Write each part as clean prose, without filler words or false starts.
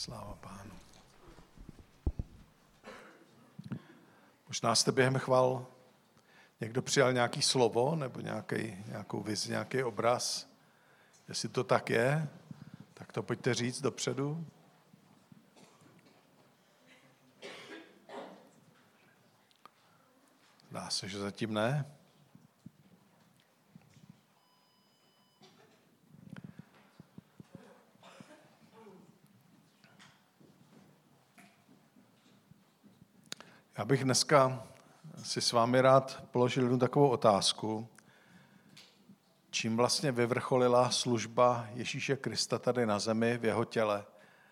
Sláva Pánu. Možná jste během chval někdo přijal nějaký slovo nebo nějakou vizi, nějaký obraz. Jestli to tak je, tak to pojďte říct dopředu. Dá se, že zatím ne. Já bych dneska si s vámi rád položil jednu takovou otázku. Čím vlastně vyvrcholila služba Ježíše Krista tady na zemi v jeho těle?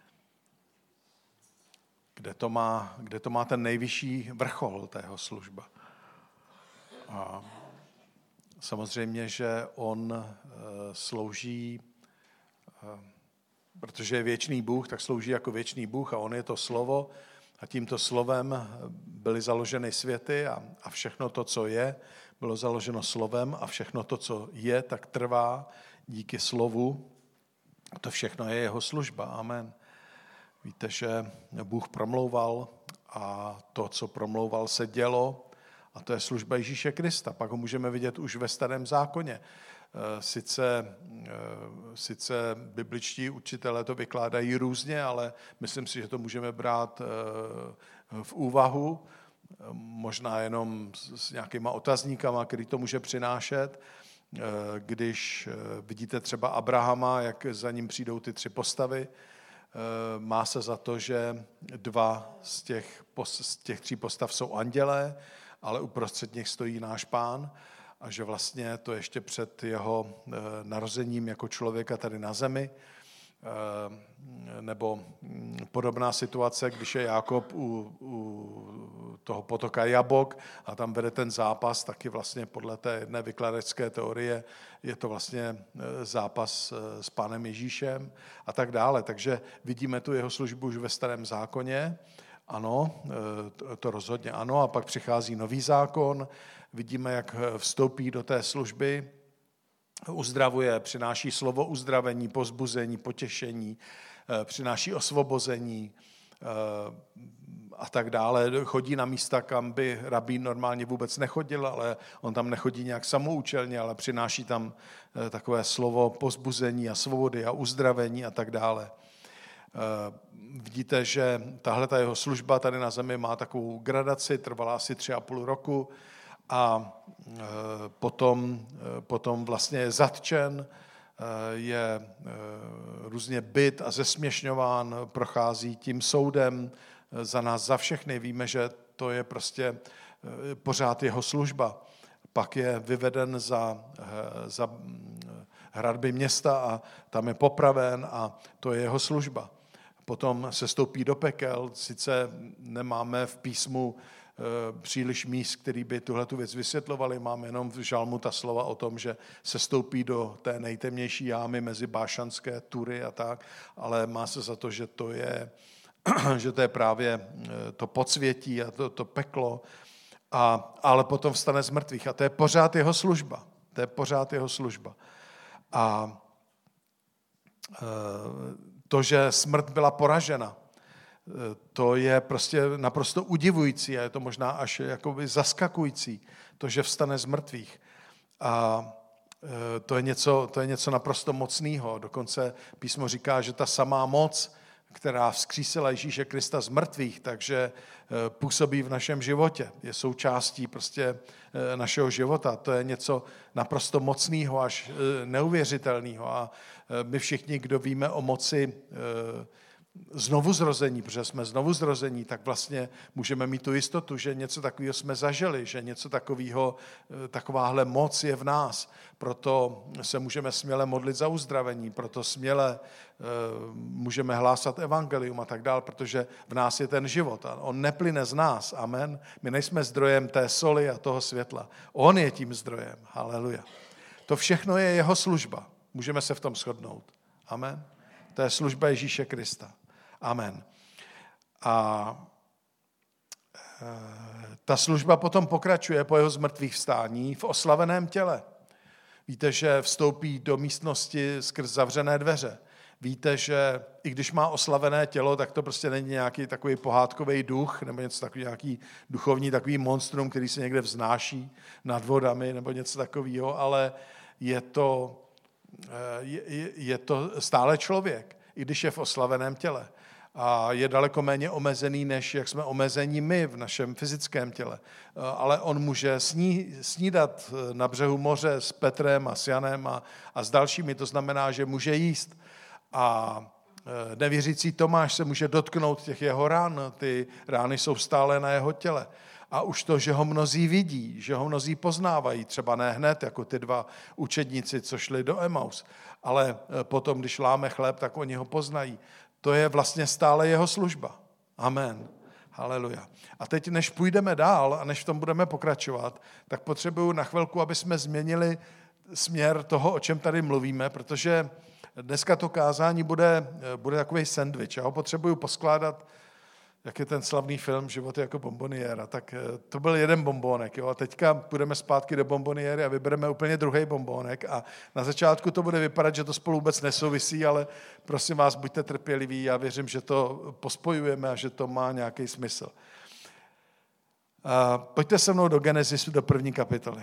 Kde to má ten nejvyšší vrchol tého služba? A samozřejmě, že on slouží, protože je věčný Bůh, tak slouží jako věčný Bůh a on je to slovo. A tímto slovem byly založeny světy a všechno to, co je, bylo založeno slovem a všechno to, co je, tak trvá díky slovu. To všechno je jeho služba. Amen. Víte, že Bůh promlouval a to, co promlouval, se dělo a to je služba Ježíše Krista. Pak ho můžeme vidět už ve Starém zákoně. Sice bibličtí učitelé to vykládají různě, ale myslím si, že to můžeme brát v úvahu, možná jenom s nějakýma otazníkama, který to může přinášet. Když vidíte třeba Abrahama, jak za ním přijdou ty 3 postavy, má se za to, že 2 z těch 3 postav jsou andělé, ale uprostřed nich stojí náš Pán, a že vlastně to ještě před jeho narozením jako člověka tady na zemi, nebo podobná situace, když je Jákob u toho potoka Jabok a tam vede ten zápas, taky vlastně podle té jedné vykladačské teorie je to vlastně zápas s Pánem Ježíšem a tak dále. Takže vidíme tu jeho službu už ve Starém zákoně, ano, to rozhodně ano, a pak přichází nový zákon, vidíme, jak vstoupí do té služby, uzdravuje, přináší slovo uzdravení, povzbuzení, potěšení, přináší osvobození a tak dále. Chodí na místa, kam by rabín normálně vůbec nechodil, ale on tam nechodí nějak samoučelně, ale přináší tam takové slovo povzbuzení a svobody a uzdravení a tak dále. Vidíte, že tahleta jeho služba tady na zemi má takovou gradaci, trvala asi 3,5 roku a potom vlastně je zatčen, je různě bit a zesměšňován, prochází tím soudem za nás, za všechny. Víme, že to je prostě pořád jeho služba. Pak je vyveden za hradby města a tam je popraven a to je jeho služba. Potom se stoupí do pekel, sice nemáme v písmu příliš míst, který by tuhletu věc vysvětlovali, máme jenom v žalmu ta slova o tom, že se stoupí do té nejtemnější jámy mezi bášanské tury a tak, ale má se za to, že to je právě to podsvětí a to peklo, ale potom vstane z mrtvých a to je pořád jeho služba. To je pořád jeho služba. A to, že smrt byla poražena, to je prostě naprosto udivující a je to možná až jakoby zaskakující, to, že vstane z mrtvých. A to je něco naprosto mocného. Dokonce písmo říká, že ta samá moc, která vzkřísila Ježíše Krista z mrtvých, takže působí v našem životě. Je součástí prostě našeho života. To je něco naprosto mocného až neuvěřitelného. A my všichni, kdo víme o moci znovuzrození, protože jsme znovuzrození, tak vlastně můžeme mít tu jistotu, že něco takového jsme zažili, že něco takového, takováhle moc je v nás. Proto se můžeme směle modlit za uzdravení, proto směle můžeme hlásat evangelium a tak dál, protože v nás je ten život a on neplyne z nás. Amen. My nejsme zdrojem té soli a toho světla. On je tím zdrojem. Haleluja. To všechno je jeho služba. Můžeme se v tom shodnout. Amen. To je služba Ježíše Krista. Amen. A ta služba potom pokračuje po jeho zmrtvých vstání v oslaveném těle. Víte, že vstoupí do místnosti skrz zavřené dveře. Víte, že i když má oslavené tělo, tak to prostě není nějaký takový pohádkový duch nebo něco takový, nějaký duchovní takový monstrum, který se někde vznáší nad vodami nebo něco takového, ale je to stále člověk, i když je v oslaveném těle. A je daleko méně omezený, než jak jsme omezení my v našem fyzickém těle. Ale on může snídat na břehu moře s Petrem a s Janem a s dalšími, to znamená, že může jíst. A nevěřící Tomáš se může dotknout těch jeho ran, ty rány jsou stále na jeho těle. A už to, že ho mnozí vidí, že ho mnozí poznávají, třeba ne hned, jako ty dva učedníci, co šli do Emaus, ale potom, když láme chléb, tak oni ho poznají. To je vlastně stále jeho služba. Amen. Haleluja. A teď, než půjdeme dál a než v tom budeme pokračovat, tak potřebuju na chvilku, aby jsme změnili směr toho, o čem tady mluvíme, protože dneska to kázání bude takový sendvič. Já ho potřebuju poskládat, jak je ten slavný film Život je jako bomboniéra. Tak to byl jeden bombónek. Jo? A teďka půjdeme zpátky do bomboniéry a vybereme úplně druhý bombónek. A na začátku to bude vypadat, že to spolu vůbec nesouvisí, ale prosím vás, buďte trpěliví. Já věřím, že to pospojujeme a že to má nějaký smysl. Pojďte se mnou do Genezisu, do 1. kapitoly.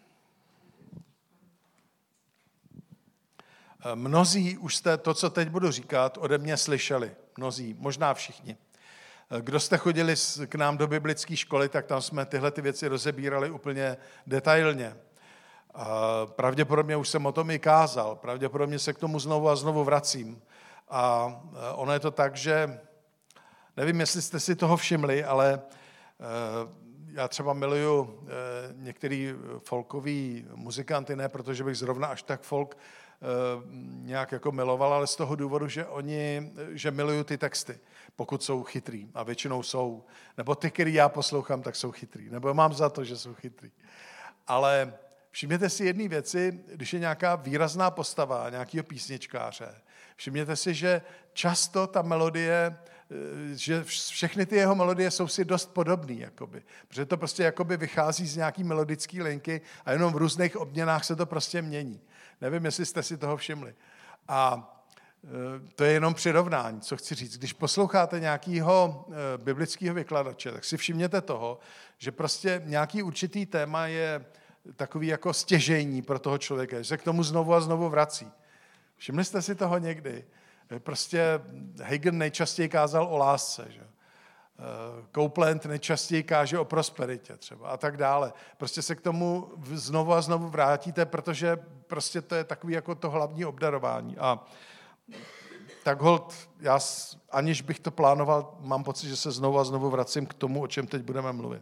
Mnozí už jste to, co teď budu říkat, ode mě slyšeli. Mnozí, možná všichni. Kdo jste chodili k nám do biblické školy, tak tam jsme tyhle ty věci rozebírali úplně detailně. Pravděpodobně už jsem o tom i kázal, pravděpodobně se k tomu znovu a znovu vracím. A ono je to tak, že nevím, jestli jste si toho všimli, ale já třeba miluju některý folkový muzikanty, ne protože bych zrovna až tak folk nějak jako miloval, ale z toho důvodu, že miluju ty texty, pokud jsou chytrý, a většinou jsou, nebo ty, který já poslouchám, tak jsou chytrý, nebo mám za to, že jsou chytrý. Ale všimněte si jedné věci, když je nějaká výrazná postava nějakého písničkáře, všimněte si, že často ta melodie, že všechny ty jeho melodie jsou si dost podobný, jakoby. Protože to prostě jakoby vychází z nějaký melodický linky a jenom v různých obměnách se to prostě mění. Nevím, jestli jste si toho všimli. A to je jenom přirovnání, co chci říct. Když posloucháte nějakého biblického vykladače, tak si všimněte toho, že prostě nějaký určitý téma je takový jako stěžejní pro toho člověka, že se k tomu znovu a znovu vrací. Všimli jste si toho někdy? Prostě Hagen nejčastěji kázal o lásce, že? Copeland nejčastěji káže o prosperitě třeba a tak dále. Prostě se k tomu znovu a znovu vrátíte, protože prostě to je takový jako to hlavní obdarování. A tak holt, já aniž bych to plánoval, mám pocit, že se znovu a znovu vracím k tomu, o čem teď budeme mluvit.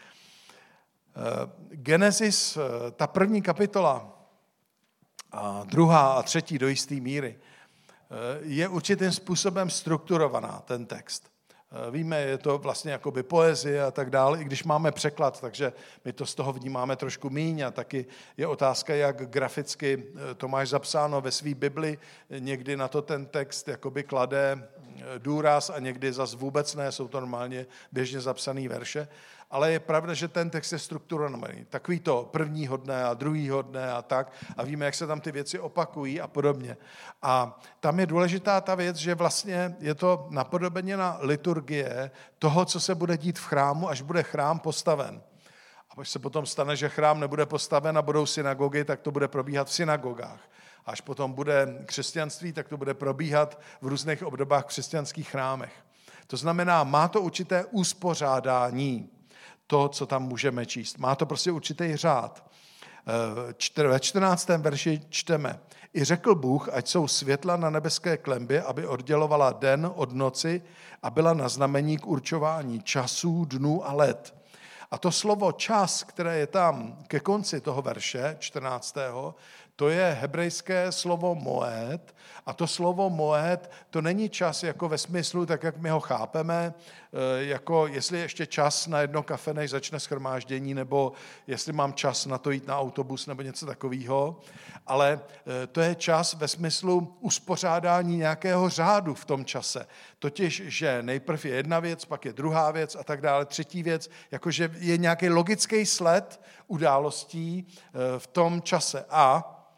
Genesis, ta 1. kapitola, a 2. a 3. do jisté míry, je určitým způsobem strukturovaná, ten text. Víme, je to vlastně jakoby poezie a tak dále, i když máme překlad, takže my to z toho vnímáme trošku míň a taky je otázka, jak graficky to máš zapsáno ve své Bibli. Někdy na to ten text jakoby klade důraz a někdy zas vůbec ne, jsou to normálně běžně zapsané verše. Ale je pravda, že ten text je strukturovaný. Takový to prvního dne a druhýho dne a tak. A víme, jak se tam ty věci opakují a podobně. A tam je důležitá ta věc, že vlastně je to napodobeněna liturgie toho, co se bude dít v chrámu, až bude chrám postaven. A až se potom stane, že chrám nebude postaven a budou synagogy, tak to bude probíhat v synagogách. Až potom bude křesťanství, tak to bude probíhat v různých obdobách v křesťanských chrámech. To znamená, má to určité uspořádání, to, co tam můžeme číst. Má to prostě určitý řád. Ve 14. verši čteme: I řekl Bůh, ať jsou světla na nebeské klembě, aby oddělovala den od noci a byla na znamení k určování časů, dnů a let. A to slovo čas, které je tam ke konci toho verše 14. to je hebrejské slovo moed. A to slovo moed, to není čas jako ve smyslu, tak jak my ho chápeme, jako jestli ještě čas na jedno kafe, než začne shromáždění, nebo jestli mám čas na to jít na autobus, nebo něco takového. Ale to je čas ve smyslu uspořádání nějakého řádu v tom čase. Totiž, že nejprv je jedna věc, pak je druhá věc a tak dále, třetí věc, jakože je nějaký logický sled událostí v tom čase. A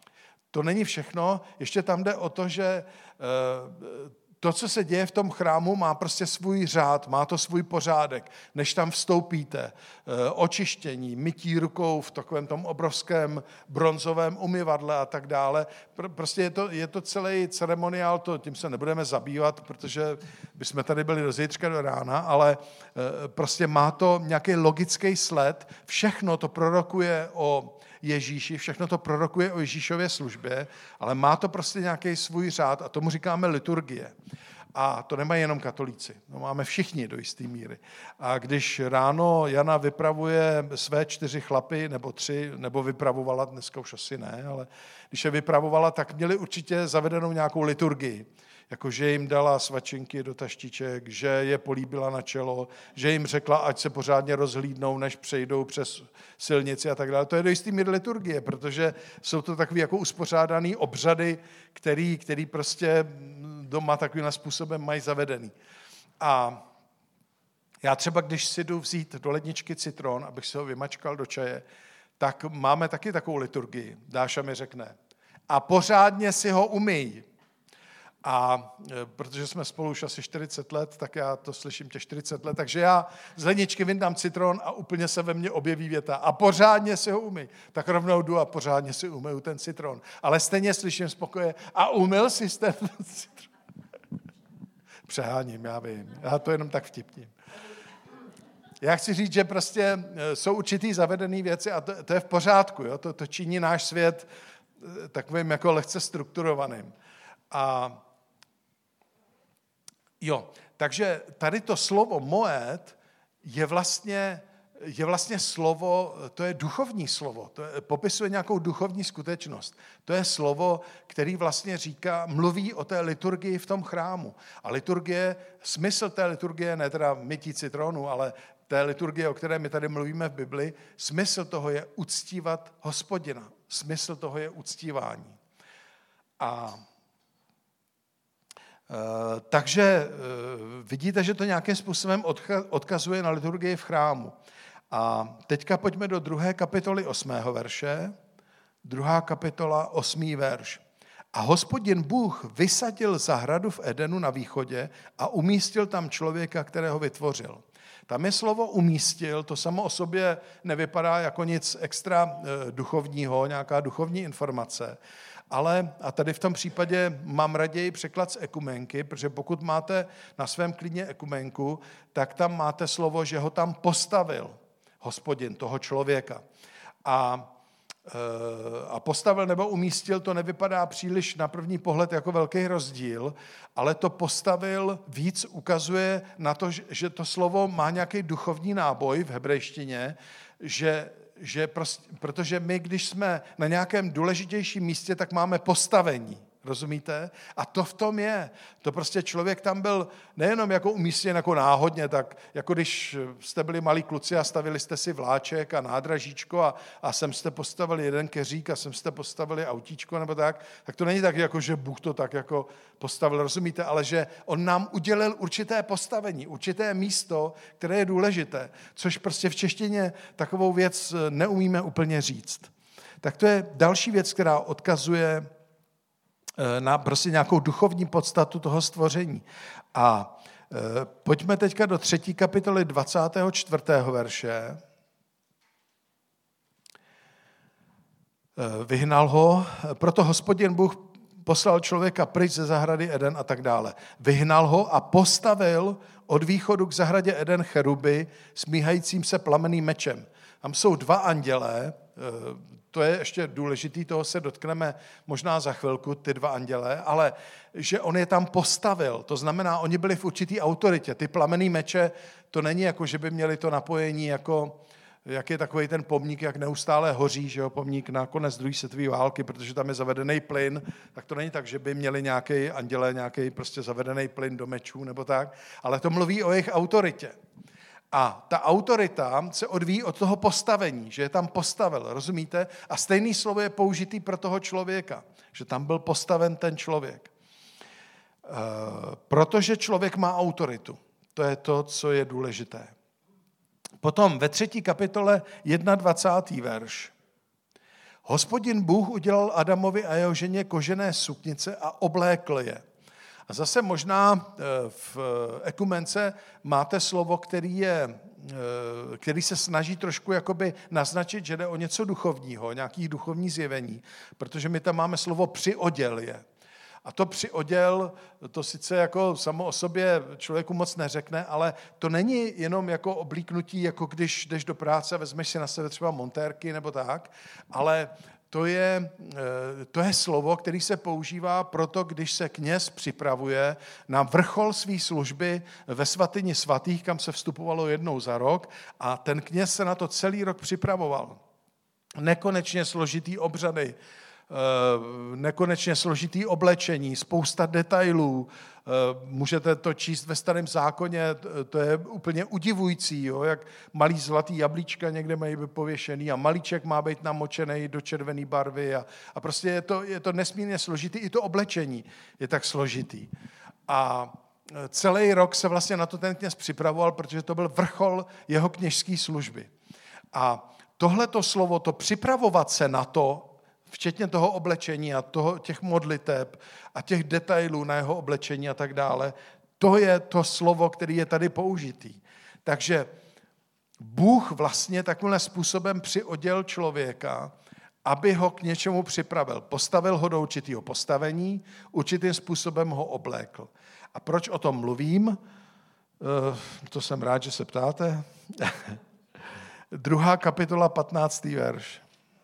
to není všechno, ještě tam jde o to, že to, co se děje v tom chrámu, má prostě svůj řád, má to svůj pořádek. Než tam vstoupíte, očištění, mytí rukou v takovém tom obrovském bronzovém umyvadle a tak dále. Prostě je to celý ceremoniál, tím se nebudeme zabývat, protože bychom tady byli do zítřka do rána, ale prostě má to nějaký logický sled. Všechno to prorokuje o Ježíši, všechno to prorokuje o Ježíšově službě, ale má to prostě nějaký svůj řád a tomu říkáme liturgie. A to nemají jenom katolíci, no máme všichni do jisté míry. A když ráno Jana vypravuje své 4 chlapy, nebo 3, nebo vypravovala, dneska už asi ne, ale když je vypravovala, tak měli určitě zavedenou nějakou liturgii. Jako, že jim dala svačinky do taštiček, že je políbila na čelo, že jim řekla, ať se pořádně rozhlídnou, než přejdou přes silnici a tak dále. To je do jistý míry liturgie, protože jsou to takový jako uspořádaný obřady, který prostě doma takovým způsobem mají zavedený. A já třeba, když si jdu vzít do ledničky citron, abych si ho vymačkal do čaje, tak máme taky takovou liturgii. Dáša mi řekne. A pořádně si ho umyj. A protože jsme spolu už asi 40 let, tak já to slyším těch 40 let, takže já z ledničky vyndám citron a úplně se ve mně objeví věta a pořádně si ho umyj. Tak rovnou jdu a pořádně si umyju ten citron. Ale stejně slyším spokoje a umyl si ten citron. Přeháním, já vím. Já to jenom tak vtipním. Já chci říct, že prostě jsou určitý zavedené věci a to je v pořádku. Jo? To činí náš svět takovým jako lehce strukturovaným. A jo, takže tady to slovo moed je vlastně slovo, to je duchovní slovo, popisuje nějakou duchovní skutečnost. To je slovo, který vlastně mluví o té liturgii v tom chrámu. A smysl té liturgie, ne teda mytí citronu, ale té liturgie, o které my tady mluvíme v Bibli, smysl toho je uctívat Hospodina. Smysl toho je uctívání. A takže vidíte, že to nějakým způsobem odkazuje na liturgii v chrámu. A teďka pojďme do 2. kapitoly 8. verše. 2. kapitola 8. verš. A Hospodin Bůh vysadil zahradu v Edenu na východě a umístil tam člověka, kterého vytvořil. Tam je slovo umístil, to samo o sobě nevypadá jako nic extra duchovního, nějaká duchovní informace. Ale, a tady v tom případě mám raději překlad z ekumenky, protože pokud máte na svém klíně ekumenku, tak tam máte slovo, že ho tam postavil Hospodin, toho člověka. A postavil nebo umístil, to nevypadá příliš na první pohled jako velký rozdíl, ale to postavil víc ukazuje na to, že to slovo má nějaký duchovní náboj v hebrejštině, protože my, když jsme na nějakém důležitějším místě, tak máme postavení. Rozumíte? A to v tom je. To prostě člověk tam byl nejenom jako umístěn jako náhodně, tak jako když jste byli malí kluci a stavili jste si vláček a nádražíčko a sem jste postavili jeden keřík a sem jste postavili autíčko nebo tak to není tak, jako že Bůh to tak jako postavil, rozumíte? Ale že on nám udělil určité postavení, určité místo, které je důležité, což prostě v češtině takovou věc neumíme úplně říct. Tak to je další věc, která odkazuje na prostě nějakou duchovní podstatu toho stvoření. A pojďme teďka do 3. kapitoly 24. verše. Vyhnal ho, proto Hospodin Bůh poslal člověka pryč ze zahrady Eden a tak dále. Vyhnal ho a postavil od východu k zahradě Eden cheruby smíhajícím se plamenným mečem. Tam jsou 2 andělé, to je ještě důležitý, toho se dotkneme možná za chvilku, ty 2 andělé, ale že on je tam postavil, to znamená, oni byli v určitý autoritě. Ty plamenný meče, to není jako, že by měli to napojení, jako, jak je takový ten pomník, jak neustále hoří, že jo, pomník na konec druhé světové války, protože tam je zavedený plyn, tak to není tak, že by měli nějaký andělé, nějaký prostě zavedený plyn do mečů nebo tak, ale to mluví o jejich autoritě. A ta autorita se odvíjí od toho postavení, že je tam postavil, rozumíte? A stejný slovo je použitý pro toho člověka, že tam byl postaven ten člověk. Protože člověk má autoritu. To je to, co je důležité. Potom ve 3. kapitole 21. verš. Hospodin Bůh udělal Adamovi a jeho ženě kožené suknice a oblékl je. A zase možná v ekumence máte slovo, který se snaží trošku jakoby naznačit, že jde o něco duchovního, nějakých duchovní zjevení, protože my tam máme slovo přioděl je. A to přioděl, to sice jako samo o sobě člověku moc neřekne, ale to není jenom jako oblíknutí, jako když jdeš do práce a vezmeš si na sebe třeba montérky nebo tak, ale to je slovo, který se používá proto, když se kněz připravuje na vrchol své služby ve svatyni svatých, kam se vstupovalo jednou za rok, a ten kněz se na to celý rok připravoval. Nekonečně složitý obřady, nekonečně složitý oblečení, spousta detailů. Můžete to číst ve Starém zákoně, to je úplně udivující, jo? Jak malý zlatý jablíčka někde mají pověšený a malíček má být namočený do červené barvy a prostě je to nesmírně složitý, i to oblečení je tak složitý. A celý rok se vlastně na to ten kněz připravoval, protože to byl vrchol jeho kněžské služby. A tohleto slovo, to připravovat se na to, včetně toho oblečení a těch modliteb a těch detailů na jeho oblečení a tak dále, to je to slovo, který je tady použitý. Takže Bůh vlastně takovým způsobem přioděl člověka, aby ho k něčemu připravil. Postavil ho do určitého postavení, určitým způsobem ho oblékl. A proč o tom mluvím? To jsem rád, že se ptáte. 2. kapitola, 15. verš.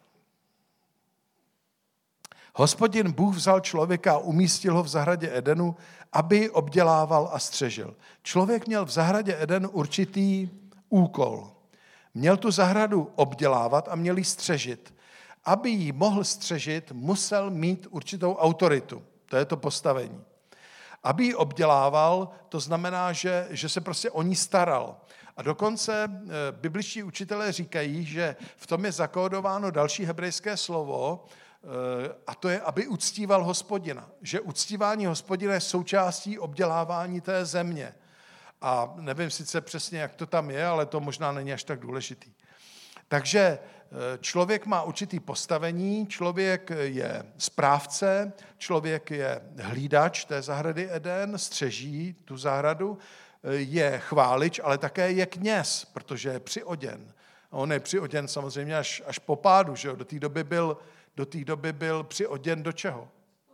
Hospodin Bůh vzal člověka a umístil ho v zahradě Edenu, aby ji obdělával a střežil. Člověk měl v zahradě Eden určitý úkol. Měl tu zahradu obdělávat a měl ji střežit. Aby ji mohl střežit, musel mít určitou autoritu. To je to postavení. Aby ji obdělával, to znamená, že se prostě o ní staral. A dokonce bibličtí učitelé říkají, že v tom je zakódováno další hebrejské slovo, a to je, aby uctíval Hospodina. Že uctívání Hospodina je součástí obdělávání té země. A nevím sice přesně, jak to tam je, ale to možná není až tak důležitý. Takže člověk má určitý postavení, člověk je správce, člověk je hlídač té zahrady Eden, střeží tu zahradu, je chválič, ale také je kněz, protože je přioděn. A on je přioděn samozřejmě až po pádu, že jo? Do té doby byl přioděn do čeho?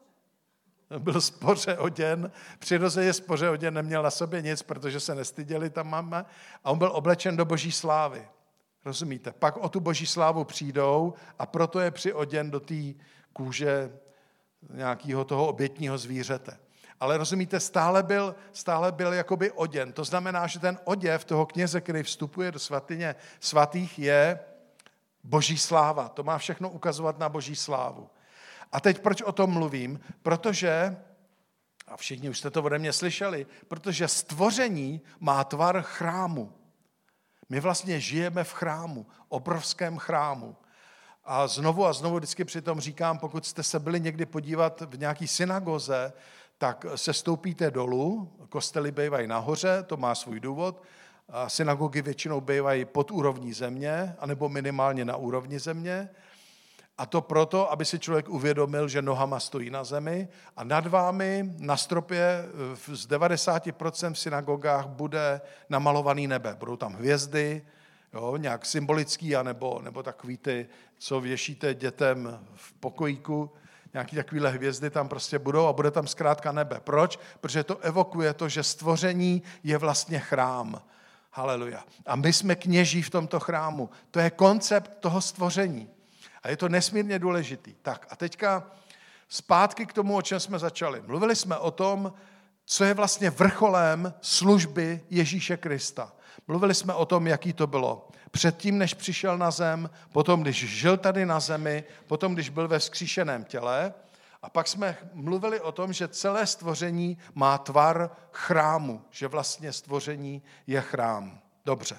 Byl spoře oděn, přirozeně spoře oděn, neměl na sobě nic, protože se nestyděli tam máme, a on byl oblečen do boží slávy. Rozumíte? Pak o tu boží slávu přijdou a proto je přioděn do té kůže nějakého toho obětního zvířete. Ale rozumíte, stále byl jakoby oděn. To znamená, že ten oděv toho kněze, který vstupuje do svatyně svatých, je boží sláva. To má všechno ukazovat na boží slávu. A teď proč o tom mluvím? Protože, a všichni už jste to ode mě slyšeli, protože stvoření má tvar chrámu. My vlastně žijeme v chrámu, obrovském chrámu. A znovu vždycky přitom říkám, pokud jste se byli někdy podívat v nějaký synagoze, tak se stoupíte dolů, kostely bývají nahoře, to má svůj důvod, a synagogy většinou bývají pod úrovní země, anebo minimálně na úrovni země. A to proto, aby si člověk uvědomil, že nohama stojí na zemi a nad vámi na stropě z 90% v synagogách bude namalovaný nebe. Budou tam hvězdy, jo, nějak symbolický, nebo takový ty, co věšíte dětem v pokojíku, nějaký takovýhle hvězdy tam prostě budou a bude tam zkrátka nebe. Proč? Protože to evokuje to, že stvoření je vlastně chrám. Haleluja. A my jsme kněží v tomto chrámu. To je koncept toho stvoření. A je to nesmírně důležitý. Tak a teďka zpátky k tomu, o čem jsme začali. Mluvili jsme o tom, co je vlastně vrcholem služby Ježíše Krista. Mluvili jsme o tom, jaký to bylo předtím, než přišel na zem, potom, když žil tady na zemi, potom, když byl ve vzkříšeném těle. A pak jsme mluvili o tom, že celé stvoření má tvar chrámu, že vlastně stvoření je chrám. Dobře.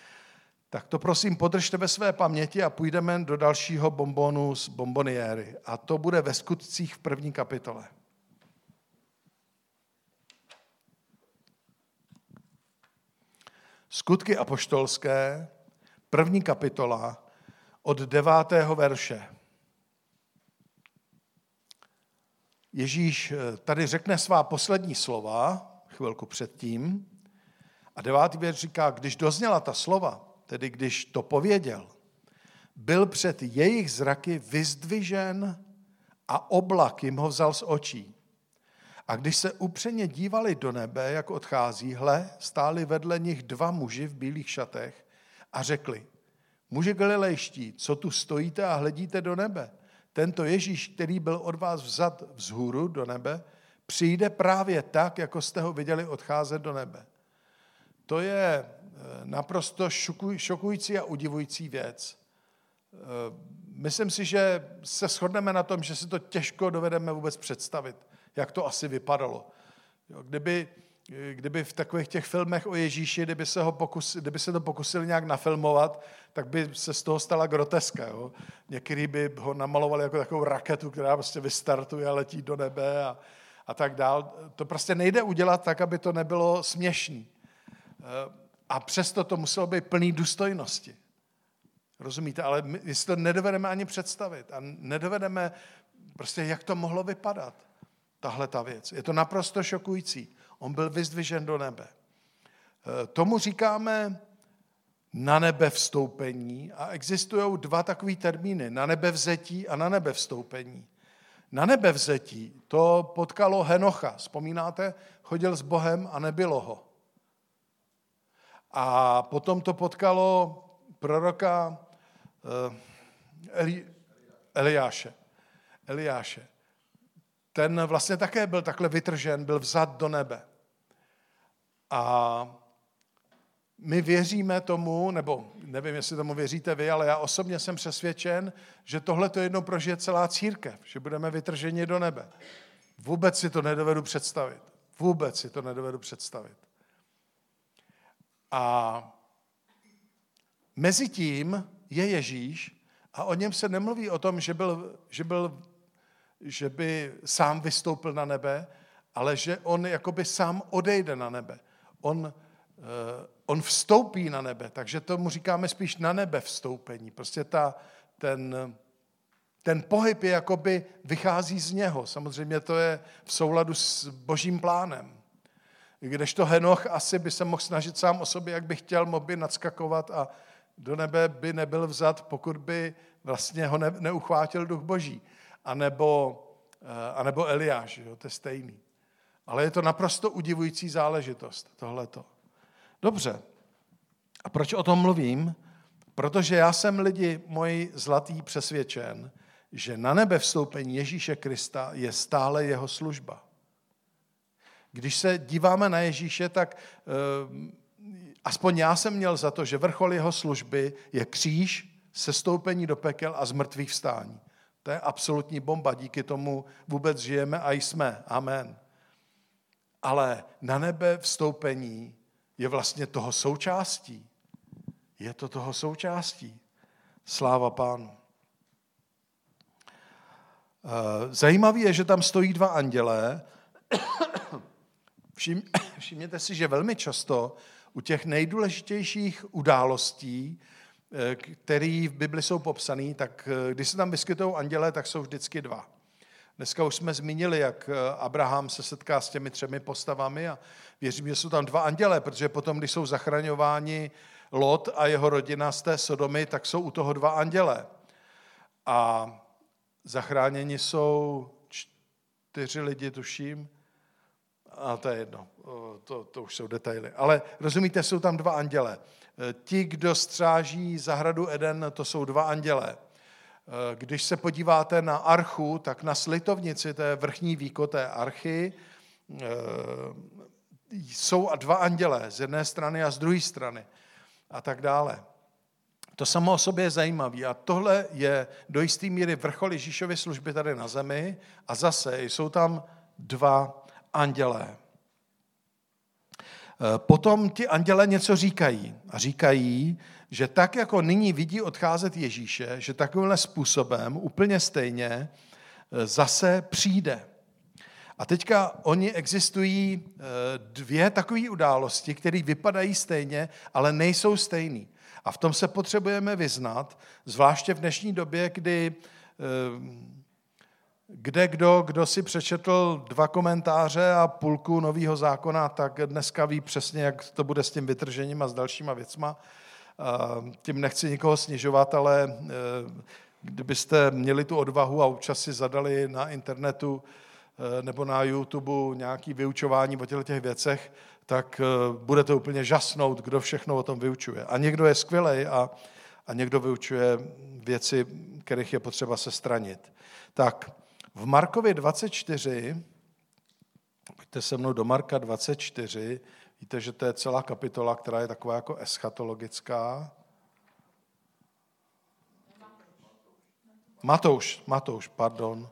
Tak to prosím podržte ve své paměti a půjdeme do dalšího bonbonu z bomboniéry. A to bude ve Skutcích v 1. kapitole. Skutky apoštolské, 1. kapitola, od 9. verše. Ježíš tady řekne svá poslední slova, chvilku předtím, a 9. verš říká, když dozněla ta slova, tedy když to pověděl, byl před jejich zraky vyzdvižen a oblak jim ho vzal z očí. A když se upřeně dívali do nebe, jak odchází, hle, stáli vedle nich 2 muži v bílých šatech a řekli, muži galilejští, co tu stojíte a hledíte do nebe? Tento Ježíš, který byl od vás vzat vzhůru do nebe, přijde právě tak, jako jste ho viděli odcházet do nebe. To je naprosto šokující a udivující věc. Myslím si, že se shodneme na tom, že si to těžko dovedeme vůbec představit, jak to asi vypadalo. Kdyby v takových těch filmech o Ježíši, kdyby se to pokusili nějak nafilmovat, tak by se z toho stala groteska. Jo? Někteří by ho namalovali jako takovou raketu, která prostě vystartuje a letí do nebe a tak dál. To prostě nejde udělat tak, aby to nebylo směšný. A přesto to muselo být plný důstojnosti. Rozumíte? Ale my si to nedovedeme ani představit a nedovedeme prostě, jak to mohlo vypadat, tahle ta věc. Je to naprosto šokující. On byl vyzdvižen do nebe. Tomu říkáme na nebe vstoupení a existují 2 takový termíny, na nebe vzetí a na nebe vstoupení. Na nebe vzetí to potkalo Henocha, vzpomínáte? Chodil s Bohem a nebylo ho. A potom to potkalo proroka Eliáše. Ten vlastně také byl takhle vytržen, byl vzat do nebe. A my věříme tomu, nebo nevím, jestli tomu věříte vy, ale já osobně jsem přesvědčen, že tohle to jednou prožije celá církev, že budeme vytrženi do nebe. Vůbec si to nedovedu představit. A mezi tím je Ježíš a o něm se nemluví o tom, že by sám vystoupil na nebe, ale že on jakoby sám odejde na nebe. On vstoupí na nebe, takže tomu říkáme spíš na nebe vstoupení. Prostě ten pohyb je jakoby vychází z něho. Samozřejmě to je v souladu s božím plánem. Kdežto Henoch asi by se mohl snažit sám o sobě, jak by chtěl, mohl by nadskakovat a do nebe by nebyl vzat, pokud by vlastně ho neuchvátil duch boží. A nebo Eliáš, jo, to je stejný. Ale je to naprosto udivující záležitost, tohleto. Dobře. A proč o tom mluvím? Protože já jsem, lidi moji zlatý, přesvědčen, že na nebe vstoupení Ježíše Krista je stále jeho služba. Když se díváme na Ježíše, tak aspoň já jsem měl za to, že vrchol jeho služby je kříž, sestoupení do pekel a zmrtvých vstání. To je absolutní bomba, díky tomu vůbec žijeme a jsme. Amen. Ale na nebe vstoupení je vlastně toho součástí. Je to toho součástí. Sláva Pánu. Zajímavé je, že tam stojí 2 andělé. Všimněte si, že velmi často u těch nejdůležitějších událostí, které v Bibli jsou popsané, tak když se tam vyskytují andělé, tak jsou vždycky 2. Dneska už jsme zmínili, jak Abraham se setká s těmi 3 postavami a věřím, že jsou tam 2 andělé, protože potom, když jsou zachraňováni Lot a jeho rodina z té Sodomy, tak jsou u toho 2 andělé. A zachráněni jsou 4 lidi, tuším, a to je jedno, to už jsou detaily. Ale rozumíte, jsou tam 2 andělé. Ti, kdo stráží zahradu Eden, to jsou 2 andělé. Když se podíváte na archu, tak na slitovnici, to je vrchní výkot té archy, jsou 2 andělé z jedné strany a z druhé strany a tak dále. To samo o sobě je zajímavé a tohle je do jisté míry vrchol Ježíšovy služby tady na zemi a zase jsou tam 2 andělé. Potom ti anděle něco říkají. A říkají, že tak, jako nyní vidí odcházet Ježíše, že takovýmhle způsobem úplně stejně zase přijde. A teďka oni existují 2 takové události, které vypadají stejně, ale nejsou stejný. A v tom se potřebujeme vyznat, zvláště v dnešní době, kdy Kdo si přečetl 2 komentáře a půlku Nového zákona, tak dneska ví přesně, jak to bude s tím vytržením a s dalšíma věcma. Tím nechci nikoho snižovat, ale kdybyste měli tu odvahu a občas si zadali na internetu nebo na YouTube nějaké vyučování o těch věcech, tak budete úplně žasnout, kdo všechno o tom vyučuje. A někdo je skvělej a někdo vyučuje věci, kterých je potřeba se stranit. Tak v Markově 24, pojďte se mnou do Marka 24, víte, že to je celá kapitola, která je taková jako eschatologická. Matouš, pardon.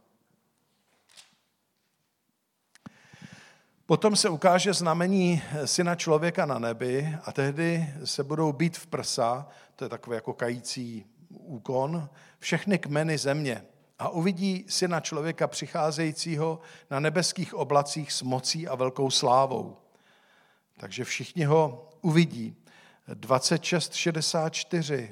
Potom se ukáže znamení Syna člověka na nebi a tehdy se budou bít v prsa, to je takový jako kající úkon, všechny kmeny země a uvidí Syna člověka přicházejícího na nebeských oblacích s mocí a velkou slávou. Takže všichni ho uvidí. 26:64.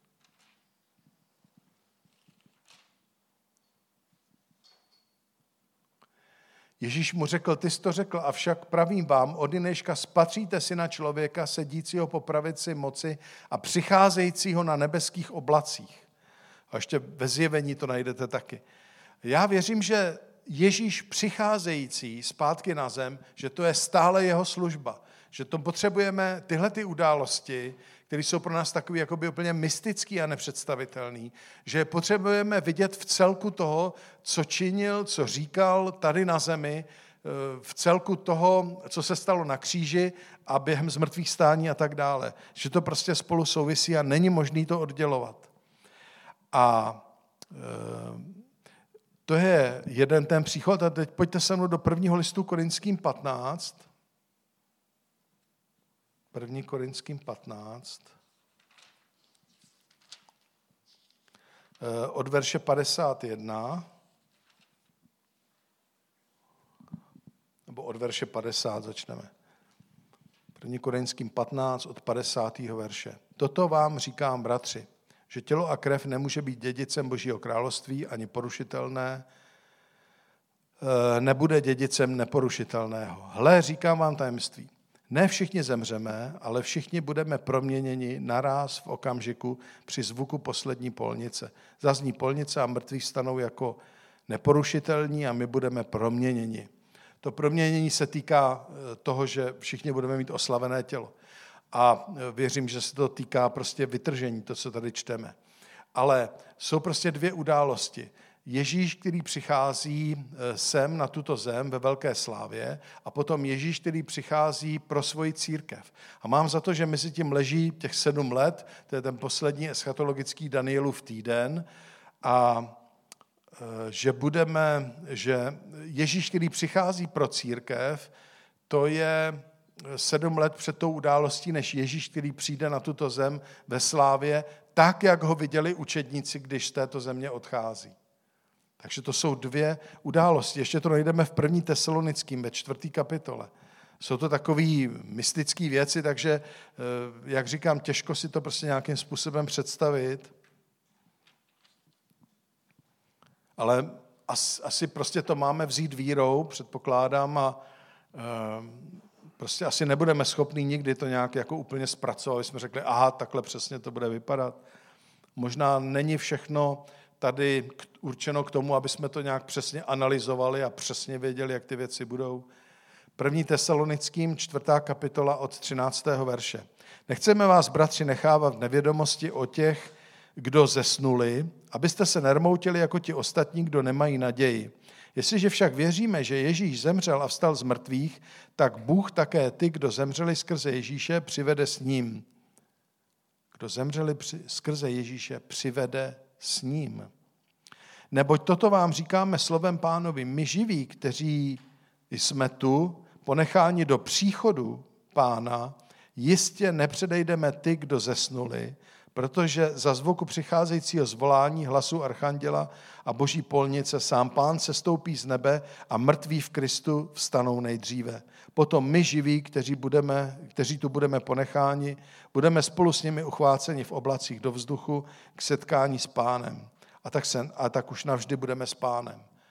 Ježíš mu řekl, ty jsi to řekl, avšak pravím vám, od dneška spatříte Syna člověka, sedícího po pravici moci a přicházejícího na nebeských oblacích. A ještě ve Zjevení to najdete taky. Já věřím, že Ježíš přicházející zpátky na zem, že to je stále jeho služba. Že to potřebujeme tyhle ty události, které jsou pro nás takový jakoby úplně mystický a nepředstavitelný, že potřebujeme vidět v celku toho, co činil, co říkal tady na zemi, v celku toho, co se stalo na kříži a během zmrtvých stání a tak dále. Že to prostě spolu souvisí a není možné to oddělovat. A to je jeden ten příchod. A teď pojďte se mnou do 1. listu Korinským 15. 1. Korinským 15. Od verše 51. Nebo od verše 50 začneme. 1. Korinským 15 od 50. verše. Toto vám říkám, bratři, že tělo a krev nemůže být dědicem Božího království ani porušitelné, nebude dědicem neporušitelného. Hle, říkám vám tajemství. Ne všichni zemřeme, ale všichni budeme proměněni naráz v okamžiku při zvuku poslední polnice. Zazní polnice a mrtví stanou jako neporušitelní a my budeme proměněni. To proměnění se týká toho, že všichni budeme mít oslavené tělo. A věřím, že se to týká prostě vytržení, to, co tady čteme. Ale jsou prostě 2 události. Ježíš, který přichází sem na tuto zem ve velké slávě a potom Ježíš, který přichází pro svoji církev. A mám za to, že mezi tím leží těch 7 let, to je ten poslední eschatologický Danielův týden a že Ježíš, který přichází pro církev, to je 7 let před tou událostí, než Ježíš, který přijde na tuto zem ve slávě, tak, jak ho viděli učedníci, když z této země odchází. Takže to jsou 2 události. Ještě to najdeme v 1. Tesalonickým ve 4. kapitole. Jsou to takové mystické věci, takže, jak říkám, těžko si to prostě nějakým způsobem představit. Ale asi prostě to máme vzít vírou, předpokládám, a prostě asi nebudeme schopni nikdy to nějak jako úplně zpracovat. Jsme řekli, aha, takhle přesně to bude vypadat. Možná není všechno tady určeno k tomu, aby jsme to nějak přesně analyzovali a přesně věděli, jak ty věci budou. 1. Tesalonickým 4. kapitola od 13. verše. Nechceme vás, bratři, nechávat v nevědomosti o těch, kdo zesnuli, abyste se nermoutili jako ti ostatní, kdo nemají naději. Jestliže však věříme, že Ježíš zemřel a vstal z mrtvých, tak Bůh také ty, kdo zemřeli skrze Ježíše, přivede s ním. Kdo zemřeli skrze Ježíše, přivede s ním. Neboť toto vám říkáme slovem Pánovým. My živí, kteří jsme tu, ponecháni do příchodu Pána, jistě nepředejdeme ty, kdo zesnuli, protože za zvuku přicházejícího zvolání hlasu archanděla a boží polnice sám Pán sestoupí z nebe a mrtví v Kristu vstanou nejdříve. Potom my živí, kteří tu budeme ponecháni, budeme spolu s nimi uchváceni v oblacích do vzduchu k setkání s Pánem. A tak už navždy budeme s Pánem.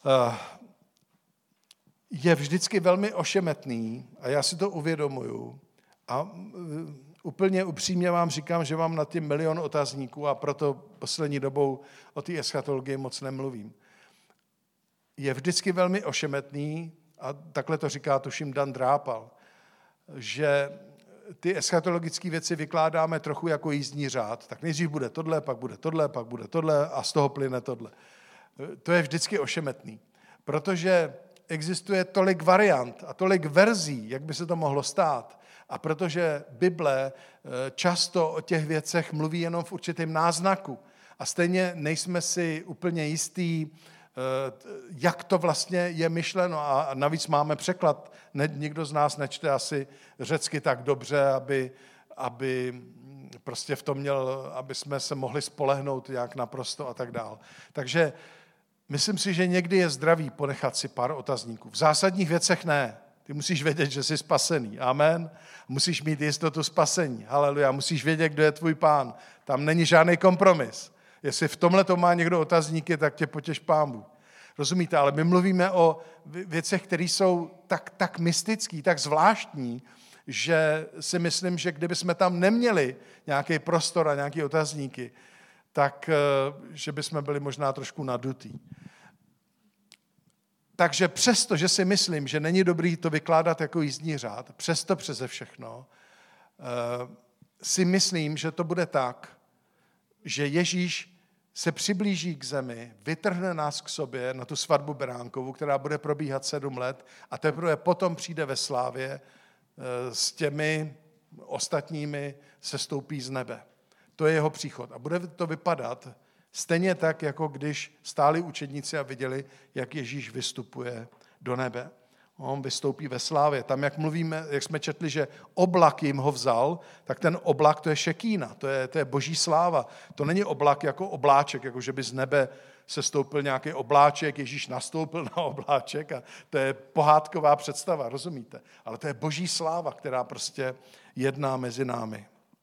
je vždycky velmi ošemetný, a já si to uvědomuju, a úplně upřímně vám říkám, že mám nad tím milion otazníků a proto poslední dobou o té eschatologii moc nemluvím. Je vždycky velmi ošemetný, a takhle to říká tuším Dan Drápal, že ty eschatologické věci vykládáme trochu jako jízdní řád. Tak nejdřív bude tohle, pak bude tohle, pak bude tohle a z toho plyne tohle. To je vždycky ošemetný, protože existuje tolik variant a tolik verzí, jak by se to mohlo stát. A protože Bible často o těch věcech mluví jenom v určitém náznaku. A stejně nejsme si úplně jistí, jak to vlastně je myšleno. A navíc máme překlad. Nikdo z nás nečte asi řecky tak dobře, aby prostě v tom měl, aby jsme se mohli spolehnout jak naprosto a tak dál. Takže myslím si, že někdy je zdravý ponechat si pár otazníků. V zásadních věcech ne. Ty musíš vědět, že jsi spasený. Amen. Musíš mít jistotu spasení. Haleluja. Musíš vědět, kdo je tvůj pán. Tam není žádný kompromis. Jestli v tomhle to má někdo otazníky, tak tě potěš Pán Bůh. Rozumíte? Ale my mluvíme o věcech, které jsou tak mystický, tak zvláštní, že si myslím, že kdyby jsme tam neměli nějaký prostor a nějaké otazníky, tak že bychom byli možná trošku nadutí. Takže přesto, že si myslím, že není dobrý to vykládat jako jízdní řád, přesto přeze všechno si myslím, že to bude tak, že Ježíš se přiblíží k zemi, vytrhne nás k sobě na tu svatbu beránkovu, která bude probíhat 7 let a teprve potom přijde ve slávě s těmi ostatními sestoupí z nebe. To je jeho příchod. A bude to vypadat stejně tak, jako když stáli učedníci a viděli, jak Ježíš vystupuje do nebe. On vystoupí ve slávě. Tam, jak mluvíme, jak jsme četli, že oblak jim ho vzal, tak ten oblak, to je šekína, to je boží sláva. To není oblak jako obláček, jako že by z nebe se stoupil nějaký obláček, Ježíš nastoupil na obláček a to je pohádková představa, rozumíte? Ale to je boží sláva, která prostě jedná mezi námi.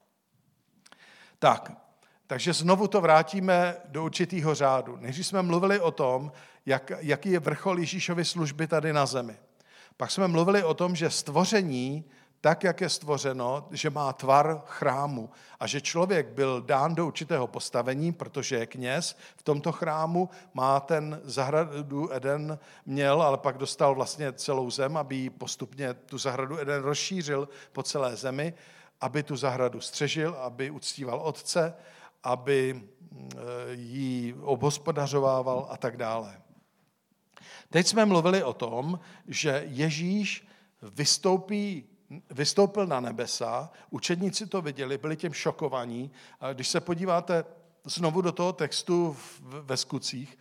Takže znovu to vrátíme do určitého řádu. Než jsme mluvili o tom, jaký je vrchol Ježíšovy služby tady na zemi. Pak jsme mluvili o tom, že stvoření, tak jak je stvořeno, že má tvar chrámu a že člověk byl dán do určitého postavení, protože je kněz v tomto chrámu, má ten zahradu Eden měl, ale pak dostal vlastně celou zem, aby postupně tu zahradu Eden rozšířil po celé zemi, aby tu zahradu střežil, aby uctíval otce, aby ji obhospodařovával a tak dále. Teď jsme mluvili o tom, že Ježíš vystoupil na nebesa, učedníci to viděli, byli tím šokovaní. A když se podíváte znovu do toho textu ve Skutcích,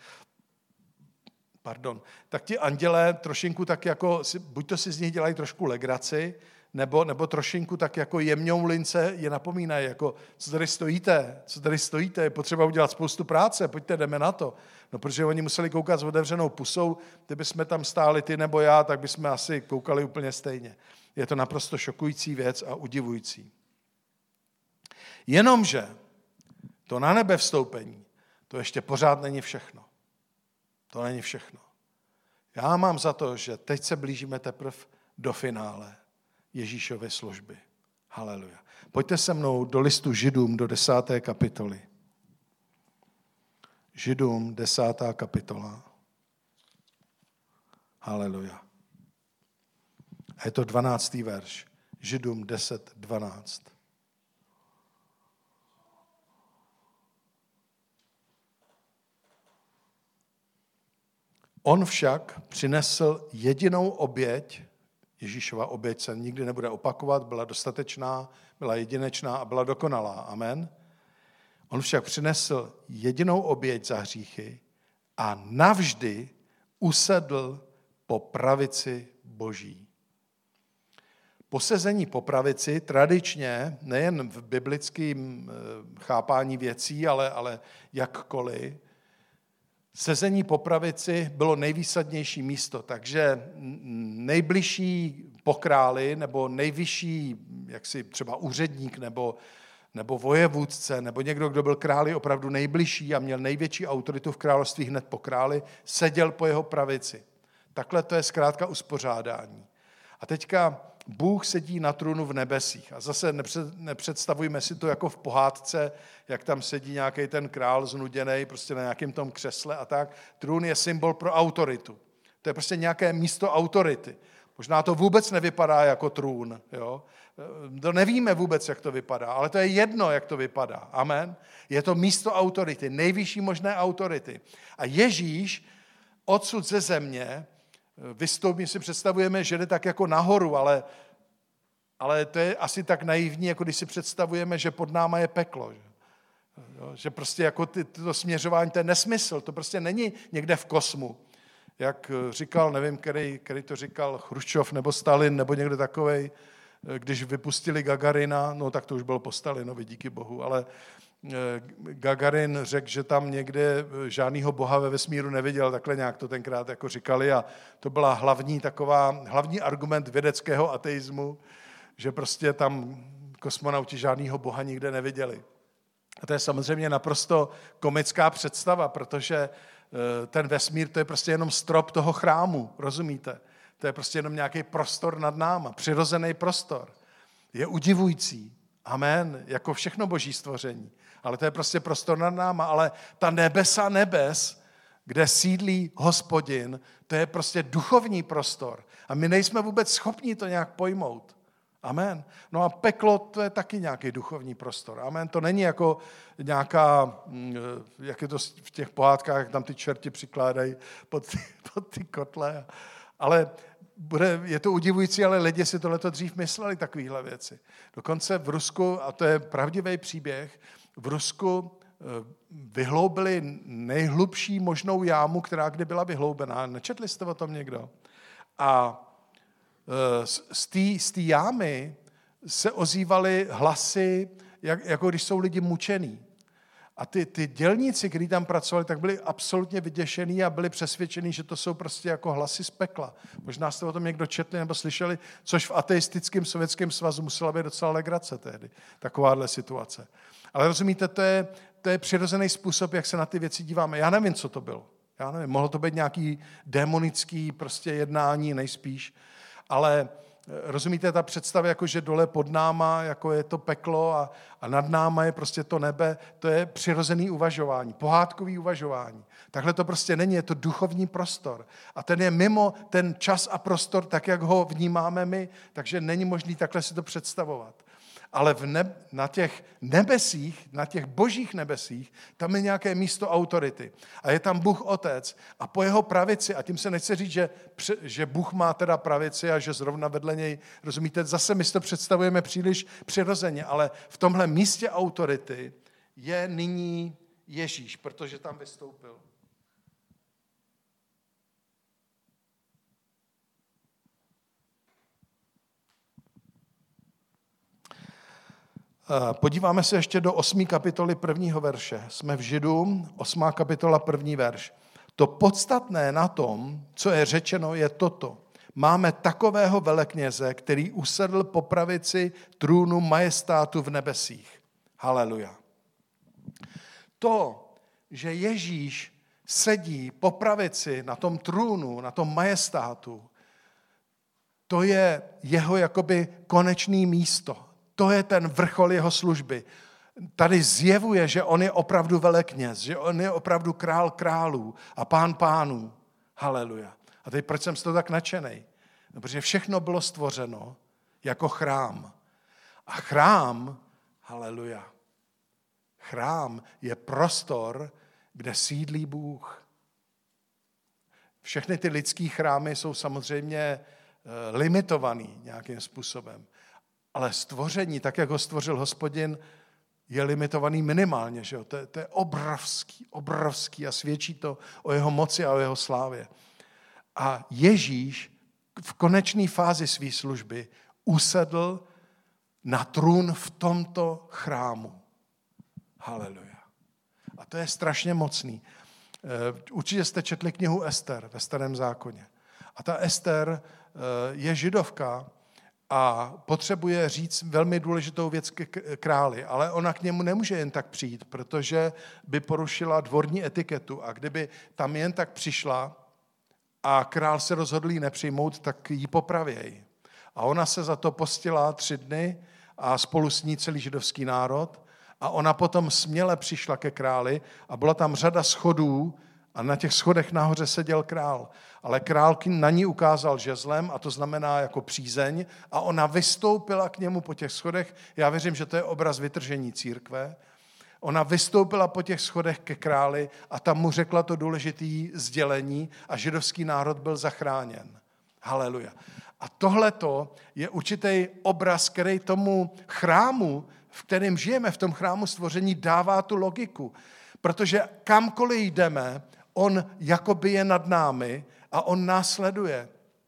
tak ti andělé trošinku tak jako, buď to si z nich dělají trošku legraci, nebo trošinku tak jako jemňou lince je napomínají, jako co tady stojíte, je potřeba udělat spoustu práce, pojďte, jdeme na to. No, protože oni museli koukat s otevřenou pusou, kdyby jsme tam stáli ty nebo já, tak bychom asi koukali úplně stejně. Je to naprosto šokující věc a udivující. Jenomže to na nebe vstoupení, to ještě pořád není všechno. To není všechno. Já mám za to, že teď se blížíme teprve do finále Ježíšovy služby. Haleluja. Pojďte se mnou do listu Židům do 10. kapitoly. Židům 10. kapitola. Haleluja. A je to 12. verš. Židům 10:12. On však přinesl jedinou oběť, Ježíšova oběť se nikdy nebude opakovat, byla dostatečná, byla jedinečná a byla dokonalá. Amen. On však přinesl jedinou oběť za hříchy a navždy usedl po pravici Boží. Posezení po pravici tradičně, nejen v biblickém chápání věcí, ale jakkoliv, sezení po pravici bylo nejvýsadnější místo, takže nejbližší po králi nebo nejvyšší jaksi třeba úředník nebo nebo vojevůdce, nebo někdo, kdo byl králi opravdu nejbližší a měl největší autoritu v království hned po králi, seděl po jeho pravici. Takhle to je zkrátka uspořádání. A teďka Bůh sedí na trůnu v nebesích. A zase nepředstavujme si to jako v pohádce, jak tam sedí nějaký ten král znuděnej, prostě na nějakém tom křesle a tak. Trůn je symbol pro autoritu. To je prostě nějaké místo autority. Možná to vůbec nevypadá jako trůn, jo? To nevíme vůbec, jak to vypadá, ale to je jedno, jak to vypadá. Amen. Je to místo autority, nejvyšší možné autority. A Ježíš odsud ze země vystoupí, si představujeme, že jde tak jako nahoru, ale to je asi tak naivní, jako když si představujeme, že pod náma je peklo. Že prostě jako to směřování, to je nesmysl, to prostě není někde v kosmu. Jak říkal, nevím, který to říkal, Chruščov nebo Stalin, nebo někdo takovej, když vypustili Gagarina, no tak to už bylo po Stalinovi, díky bohu, ale Gagarin řekl, že tam někde žádnýho boha ve vesmíru neviděl, takhle nějak to tenkrát jako říkali a to byla hlavní argument vědeckého ateismu, že prostě tam kosmonauti žádnýho boha nikde neviděli. A to je samozřejmě naprosto komická představa, protože ten vesmír to je prostě jenom strop toho chrámu, rozumíte? To je prostě jenom nějaký prostor nad náma, přirozený prostor. Je udivující. Amen, jako všechno boží stvoření. Ale to je prostě prostor nad náma. Ale ta nebesa nebes, kde sídlí Hospodin, to je prostě duchovní prostor. A my nejsme vůbec schopni to nějak pojmout. Amen. No a peklo, to je taky nějaký duchovní prostor. Amen. To není jako nějaká, jak je to v těch pohádkách, jak tam ty čerti přikládají pod ty kotle. Ale je to udivující, ale lidi si tohleto dřív mysleli, takovéhle věci. Dokonce v Rusku, a to je pravdivý příběh, v Rusku vyhloubili nejhlubší možnou jámu, která kdy byla vyhloubená. Nečetli jste o tom někdo? A z té jámy se ozývaly hlasy, jako když jsou lidi mučený. A ty dělníci, kteří tam pracovali, tak byli absolutně vyděšený a byli přesvědčení, že to jsou prostě jako hlasy z pekla. Možná jste o tom někdo četli nebo slyšeli, což v ateistickém Sovětském svazu musela být docela legrace tehdy, takováhle situace. Ale rozumíte, to je přirozený způsob, jak se na ty věci díváme. Já nevím, co to bylo. Já nevím, mohlo to být nějaký démonický prostě jednání nejspíš, ale rozumíte, ta představa, jako že dole pod náma, jako je to peklo a nad náma je prostě to nebe, to je přirozený uvažování, pohádkový uvažování. Takhle to prostě není, je to duchovní prostor. A ten je mimo ten čas a prostor, tak jak ho vnímáme my, takže není možný takhle si to představovat. Ale na těch nebesích, na těch božích nebesích, tam je nějaké místo autority. A je tam Bůh Otec a po jeho pravici, a tím se nechce říct, že Bůh má teda pravici a že zrovna vedle něj, rozumíte, zase my si to představujeme příliš přirozeně, ale v tomhle místě autority je nyní Ježíš, protože tam vystoupil. Podíváme se ještě do 8. kapitoly 1. verše. Jsme v Židům, 8. kapitola 1. verš. To podstatné na tom, co je řečeno, je toto. Máme takového velekněze, který usedl po pravici trůnu majestátu v nebesích. Haleluja. To, že Ježíš sedí po pravici na tom trůnu, na tom majestátu, to je jeho jakoby konečné místo. To je ten vrchol jeho služby. Tady zjevuje, že on je opravdu velekněz, že on je opravdu král králů a pán pánů. Haleluja. A teď proč jsem z toho tak nadšenej? No, protože všechno bylo stvořeno jako chrám. A chrám, haleluja, chrám je prostor, kde sídlí Bůh. Všechny ty lidský chrámy jsou samozřejmě limitovaný nějakým způsobem. Ale stvoření, tak jak ho stvořil Hospodin, je limitovaný minimálně. Že jo? To je obrovský a svědčí to o jeho moci a o jeho slávě. A Ježíš v konečné fázi své služby usedl na trůn v tomto chrámu. Haleluja. A to je strašně mocný. Určitě jste četli knihu Ester ve Starém zákoně. A ta Ester je Židovka, a potřebuje říct velmi důležitou věc k králi, ale ona k němu nemůže jen tak přijít, protože by porušila dvorní etiketu a kdyby tam jen tak přišla a král se rozhodl jí nepřijmout, tak jí popravěj. A ona se za to postila 3 dny a spolu s ní celý židovský národ a ona potom směle přišla ke králi a byla tam řada schodů a na těch schodech nahoře seděl král. Ale král na ní ukázal žezlem, a to znamená jako přízeň, a ona vystoupila k němu po těch schodech. Já věřím, že to je obraz vytržení církve. Ona vystoupila po těch schodech ke králi a tam mu řekla to důležité sdělení a židovský národ byl zachráněn. Haleluja. A tohleto je určitý obraz, který tomu chrámu, v kterém žijeme, v tom chrámu stvoření, dává tu logiku. Protože kamkoliv jdeme, on jakoby je nad námi a on nás sleduje.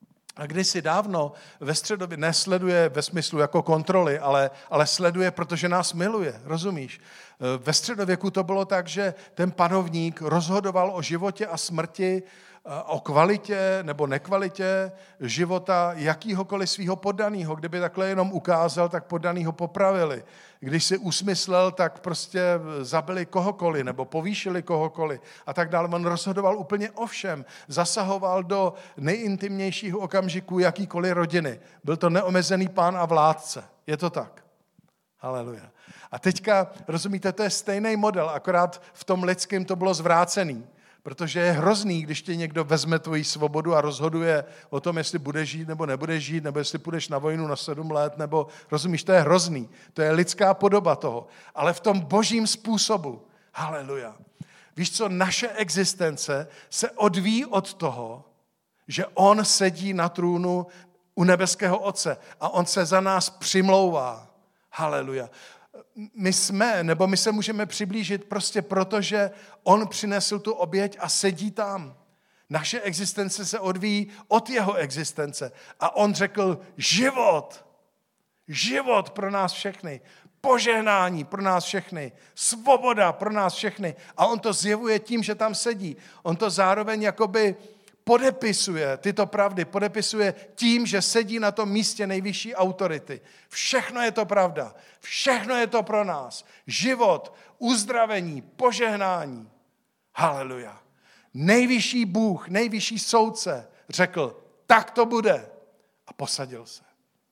A kdysi dávno ve středověku nesleduje ve smyslu jako kontroly, ale sleduje, protože nás miluje, rozumíš? Ve středověku to bylo tak, že ten panovník rozhodoval o životě a smrti, o kvalitě nebo nekvalitě života jakýhokoliv svého poddaného. Kdyby takhle jenom ukázal, tak poddanýho popravili. Když si usmyslel, tak prostě zabili kohokoliv nebo povýšili kohokoliv a tak dále. On rozhodoval úplně o všem. Zasahoval do nejintimnějšího okamžiku jakýkoliv rodiny. Byl to neomezený pán a vládce. Je to tak? Haleluja. A teďka, rozumíte, to je stejný model, akorát v tom lidském to bylo zvrácený. Protože je hrozný, když ti někdo vezme tvoji svobodu a rozhoduje o tom, jestli budeš žít nebo nebudeš žít, nebo jestli půjdeš na vojnu na 7 let, nebo rozumíš, to je hrozný. To je lidská podoba toho. Ale v tom božím způsobu. Haleluja. Víš co, naše existence se odvíjí od toho, že on sedí na trůnu u nebeského Otce a on se za nás přimlouvá. Haleluja. My se můžeme přiblížit prostě proto, že on přinesl tu oběť a sedí tam. Naše existence se odvíjí od jeho existence. A on řekl život. Život pro nás všechny. Požehnání pro nás všechny. Svoboda pro nás všechny. A on to zjevuje tím, že tam sedí. On to zároveň jakoby podepisuje tyto pravdy, podepisuje tím, že sedí na tom místě nejvyšší autority. Všechno je to pravda. Všechno je to pro nás. Život, uzdravení, požehnání. Haleluja. Nejvyšší Bůh, nejvyšší soudce řekl, tak to bude. A posadil se.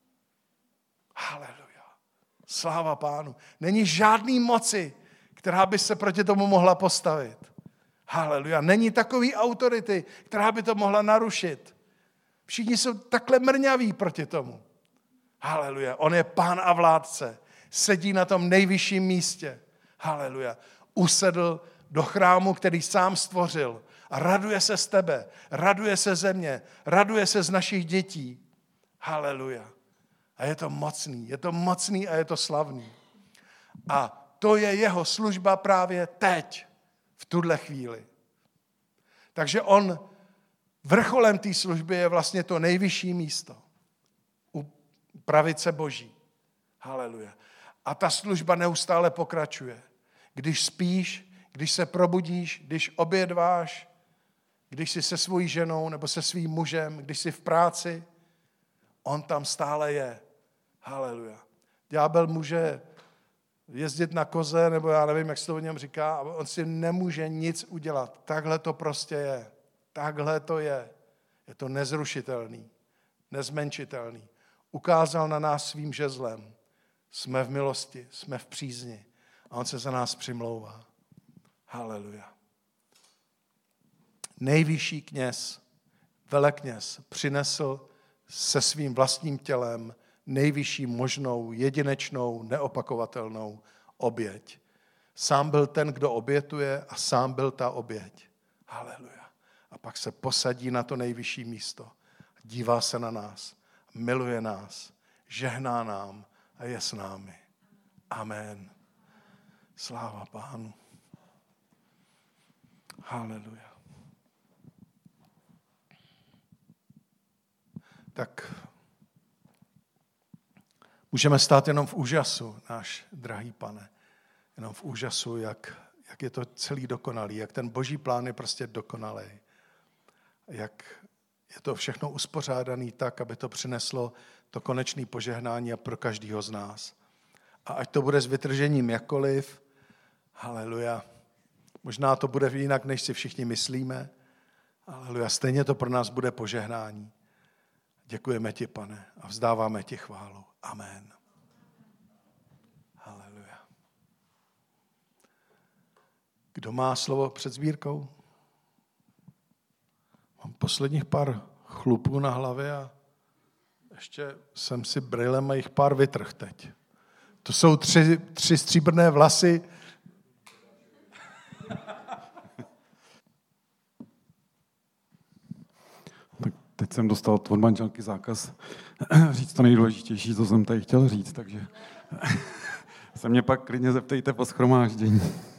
Haleluja. Sláva Pánu. Není žádný moci, která by se proti tomu mohla postavit. Haleluja. Není takový autority, která by to mohla narušit. Všichni jsou takhle mrňaví proti tomu. Haleluja. On je pán a vládce. Sedí na tom nejvyšším místě. Haleluja. Usedl do chrámu, který sám stvořil. A raduje se z tebe. Raduje se ze mě. Raduje se z našich dětí. Haleluja. A je to mocný a je to slavný. A to je jeho služba právě teď. V tuhle chvíli. Takže vrcholem té služby je vlastně to nejvyšší místo. U pravice Boží. Haleluja. A ta služba neustále pokračuje. Když spíš, když se probudíš, když obědváš, když jsi se svojí ženou nebo se svým mužem, když jsi v práci, on tam stále je. Haleluja. Ďábel může jezdit na koze, nebo já nevím, jak se to o něm říká, a on si nemůže nic udělat. Takhle to prostě je. Takhle to je. Je to nezrušitelný, nezmenšitelný. Ukázal na nás svým žezlem. Jsme v milosti, jsme v přízni. A on se za nás přimlouvá. Haleluja. Nejvyšší kněz, velekněz, přinesl se svým vlastním tělem nejvyšší možnou, jedinečnou, neopakovatelnou oběť. Sám byl ten, kdo obětuje a sám byl ta oběť. Haleluja. A pak se posadí na to nejvyšší místo. Dívá se na nás, miluje nás, žehná nám a je s námi. Amen. Sláva Pánu. Haleluja. Tak můžeme stát jenom v úžasu, náš drahý Pane. Jenom v úžasu, jak je to celý dokonalý, jak ten boží plán je prostě dokonalý. je to všechno uspořádané tak, aby to přineslo to konečné požehnání a pro každého z nás. A ať to bude s vytržením jakkoliv, haleluja. Možná to bude jinak, než si všichni myslíme, haleluja. Stejně to pro nás bude požehnání. Děkujeme ti, Pane, a vzdáváme ti chválu. Amen. Haleluja. Kdo má slovo před sbírkou? Mám posledních pár chlupů na hlavě a ještě jsem si brýlem a jich pár vytrh teď. To jsou tři stříbrné vlasy. Tak teď jsem dostal od manželky zákaz říct to nejdůležitější, co jsem tady chtěl říct, takže se mě pak klidně zeptejte po shromáždění.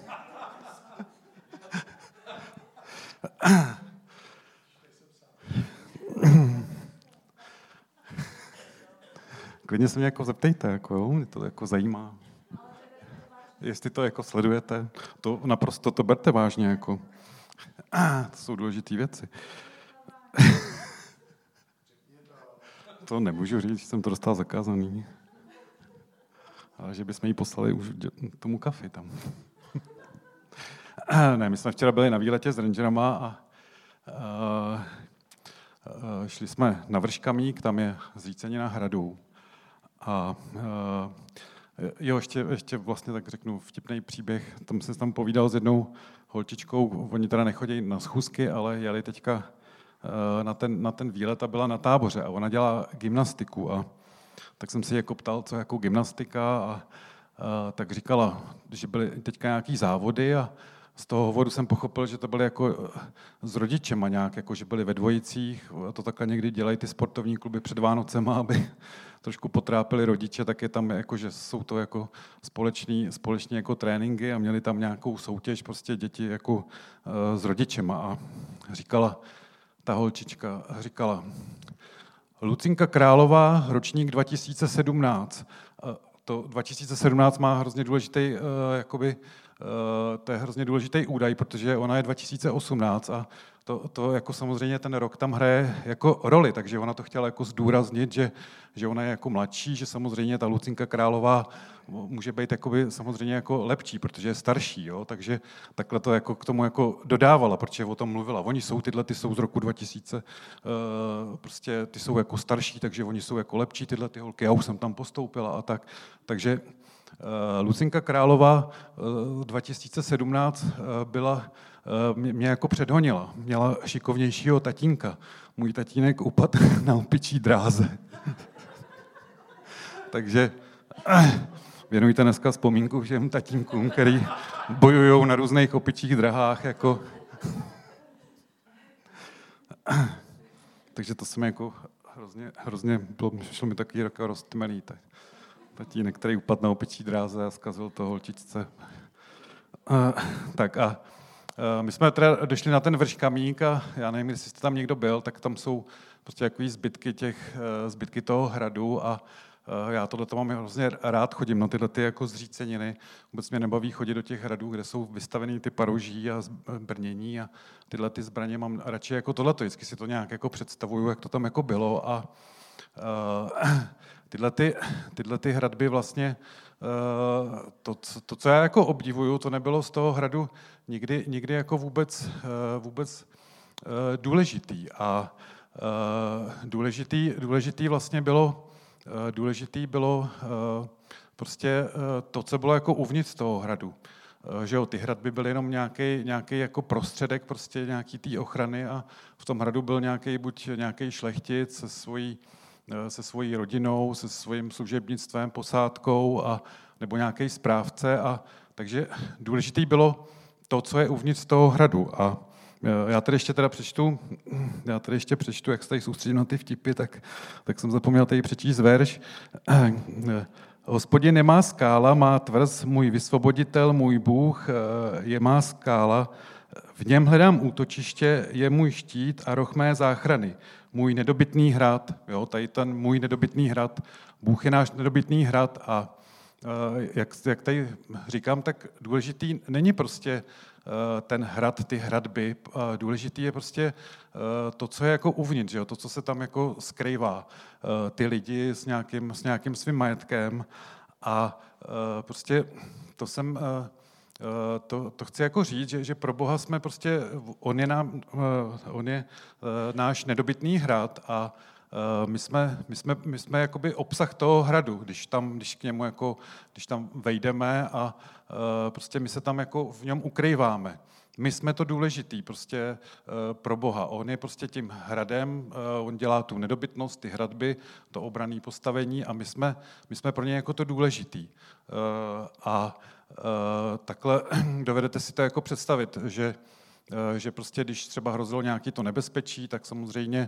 Klidně se mě jako zeptejte, jako jo, mě to jako zajímá. Jestli to jako sledujete, to naprosto to berte vážně, jako. To jsou důležité věci. To nemůžu říct, jsem to dostal zakázaný. Ale že bychom jí poslali už tomu kafi tam. Ne, my jsme včera byli na výletě s rangerama a šli jsme na Vrškamík, tam je zřícenina hradu. A jo, ještě vlastně tak řeknu vtipný příběh. Tam jsem tam povídal s jednou holčičkou, oni teda nechodí na schůzky, ale jeli teďka na ten výlet a byla na táboře a ona dělá gymnastiku a tak jsem si jako ptal, co jako gymnastika a tak říkala, že byly teďka nějaký závody a z toho hovoru jsem pochopil, že to byly jako s rodičema nějak, jako že byli ve dvojicích, a to takhle někdy dělají ty sportovní kluby před Vánocema, aby trošku potrápili rodiče, tak je tam jako, že jsou to jako společně jako tréninky a měli tam nějakou soutěž, prostě děti jako s rodičema a říkala, ta holčička říkala, Lucinka Králová, ročník 2017. To 2017 má hrozně důležitý, to je hrozně důležitý údaj, protože ona je 2018 a to jako samozřejmě ten rok tam hraje jako roli, takže ona to chtěla jako zdůraznit, že ona je jako mladší, že samozřejmě ta Lucinka Králová může být jakoby samozřejmě jako lepší, protože je starší, jo? Takže takhle to jako k tomu jako dodávala, protože o tom mluvila. Oni jsou ty jsou z roku 2000, prostě ty jsou jako starší, takže oni jsou jako lepší tyhle ty holky. Já už jsem tam postoupila a tak. Takže Lucinka Králová 2017 mě jako předhonila. Měla šikovnějšího tatínka. Můj tatínek upadl na opičí dráze. Takže věnujte dneska vzpomínku všem tatínkům, který bojují na různých opičích drahách. Jako. Takže to se mi jako hrozně šlo mi takový jako roztmelý. Tatínek, který upadl na opičí dráze a zkazil to holčičce. Tak a my jsme teda došli na ten Vrškamík a já nevím, jestli jste tam někdo byl, tak tam jsou prostě takový zbytky toho hradu a já tohleto mám hrozně rád, chodím na tyhle jako zříceniny. Vůbec mě nebaví chodit do těch hradů, kde jsou vystavený ty paroží a brnění a tyhle ty zbraně mám radši jako tohleto. Vždycky si to nějak jako představuju, jak to tam jako bylo a tyhle ty hradby vlastně, to, co já jako obdivuju, to nebylo z toho hradu nikdy jako vůbec důležitý. A důležitý vlastně bylo prostě to, co bylo jako uvnitř toho hradu. Že jo, ty hradby byly jenom nějaký jako prostředek prostě nějaký té ochrany a v tom hradu byl buď nějaký šlechtic se svojí rodinou, se svým služebnictvem, posádkou nebo nějaký správce. Takže důležitý bylo to, co je uvnitř toho hradu. A já tady ještě přečtu, jak se tady soustředím na ty vtipy, tak jsem zapomněl tady přečíst verš. Hospodin je má skála, má tvrz, můj vysvoboditel, můj Bůh je má skála. V něm hledám útočiště, je můj štít a roh mé záchrany. Můj nedobytný hrad, jo, tady ten můj nedobytný hrad, Bůh je náš nedobytný hrad a jak tady říkám, tak důležitý není prostě ten hrad, ty hradby, důležitý je prostě to, co je jako uvnitř, jo? To, co se tam jako skrývá, ty lidi s nějakým svým majetkem a prostě to chci jako říct, že pro Boha jsme prostě, on je náš nedobytný hrad a my jsme jakoby obsah toho hradu, když k němu jako, když tam vejdeme a prostě my se tam jako v něm ukrýváme. My jsme to důležitý prostě pro Boha. On je prostě tím hradem, on dělá tu nedobytnost, ty hradby, to obranné postavení a my jsme pro něj jako to důležitý. A takhle dovedete si to jako představit, že prostě když třeba hrozilo nějaké to nebezpečí, tak samozřejmě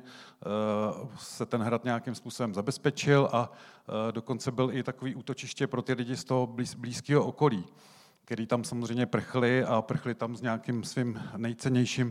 se ten hrad nějakým způsobem zabezpečil a dokonce byl i takový útočiště pro ty lidi z toho blízkého okolí, který tam samozřejmě prchli a prchli tam s nějakým svým nejcennějším,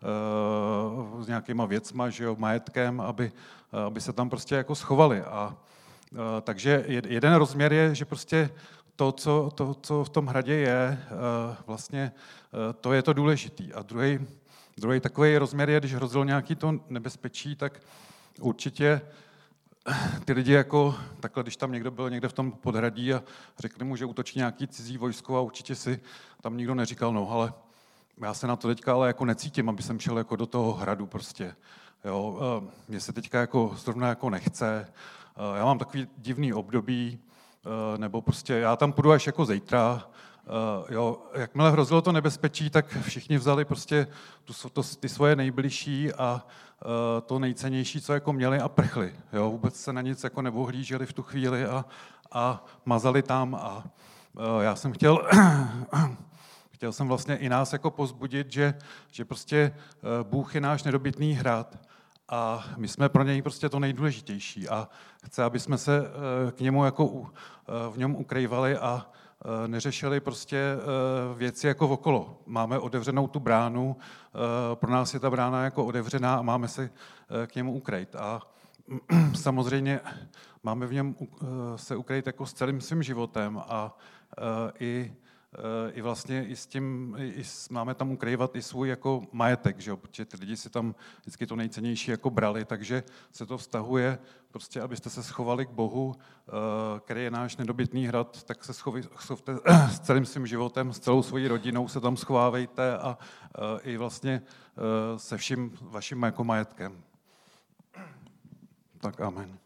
s nějakýma věcma, že jo, majetkem, aby se tam prostě jako schovali. A takže jeden rozměr je, že prostě to, co v tom hradě je, vlastně to je to důležitý. A druhý takový rozměr je, když hrozilo nějaký to nebezpečí, tak určitě ty lidi jako takhle, když tam někdo byl někde v tom podhradí a řekli mu, že útočí nějaký cizí vojsko a určitě si tam nikdo neříkal, no ale já se na to teďka ale jako necítím, aby jsem šel jako do toho hradu prostě. Jo, mně se teďka jako zrovna jako nechce, já mám takový divný období, nebo prostě já tam půjdu až jako zítra. Jo, jakmile hrozilo to nebezpečí, tak všichni vzali prostě ty svoje nejbližší a to nejcennější, co jako měli a prchli. Jo, vůbec se na nic jako neohlíželi v tu chvíli a mazali tam a já jsem chtěl jsem vlastně i nás jako povzbudit, že prostě Bůh je náš nedobytný hrad a my jsme pro něj prostě to nejdůležitější a chce, aby jsme se k němu jako v něm ukrývali a neřešili prostě věci jako okolo. Máme otevřenou tu bránu, pro nás je ta brána jako otevřená a máme se k němu ukrýt. A samozřejmě máme v něm se ukrýt jako s celým svým životem a i vlastně máme tam ukrývat i svůj jako majetek, že jo? Protože ty lidi si tam vždycky to nejcennější jako brali, takže se to vztahuje prostě, abyste se schovali k Bohu, který je náš nedobytný hrad, tak se schovte s celým svým životem, s celou svojí rodinou se tam schovávejte a i vlastně se vším vaším jako majetkem. Tak amen.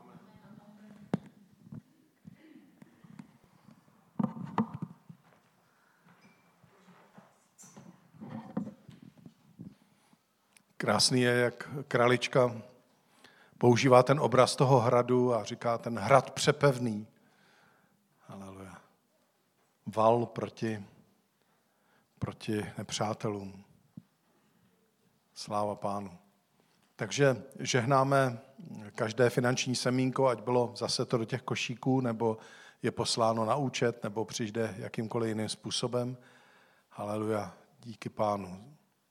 Krásný je, jak kralička používá ten obraz toho hradu a říká ten hrad přepevný. Haleluja. Val proti nepřátelům. Sláva Pánu. Takže žehnáme každé finanční semínko, ať bylo zase to do těch košíků, nebo je posláno na účet, nebo přijde jakýmkoliv jiným způsobem. Haleluja. Díky Pánu.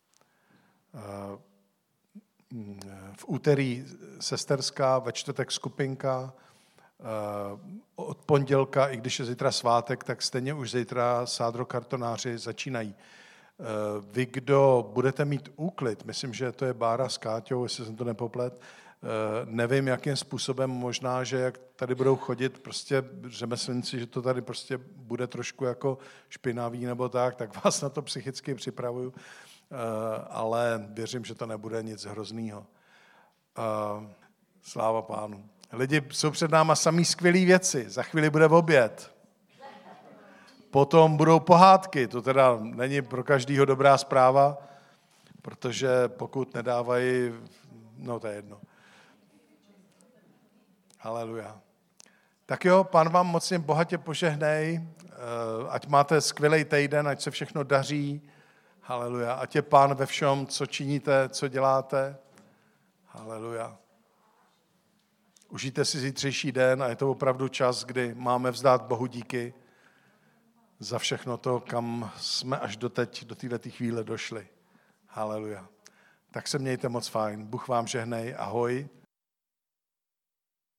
V úterý sesterská, ve čtvrtek skupinka, od pondělka, i když je zítra svátek, tak stejně už zítra sádrokartonáři začínají. Vy, kdo budete mít úklid, myslím, že to je Bára s Káťou, jestli jsem to nepoplet, nevím, jakým způsobem, možná, že jak tady budou chodit prostě řemeslníci, že to tady prostě bude trošku jako špinavý nebo tak vás na to psychicky připravuju. Ale věřím, že to nebude nic hroznýho. Sláva Pánu. Lidi, jsou před náma samý skvělý věci. Za chvíli bude oběd. Potom budou pohádky. To teda není pro každýho dobrá zpráva, protože pokud nedávají, no to je jedno. Haleluja. Tak jo, Pán vám mocně bohatě požehnej. Ať máte skvělý týden, ať se všechno daří. Haleluja. Ať je Pán ve všem, co činíte, co děláte. Haleluja. Užijte si zítřejší den a je to opravdu čas, kdy máme vzdát Bohu díky za všechno to, kam jsme až doteď, do této chvíle došli. Haleluja. Tak se mějte moc fajn. Bůh vám žehnej. Ahoj.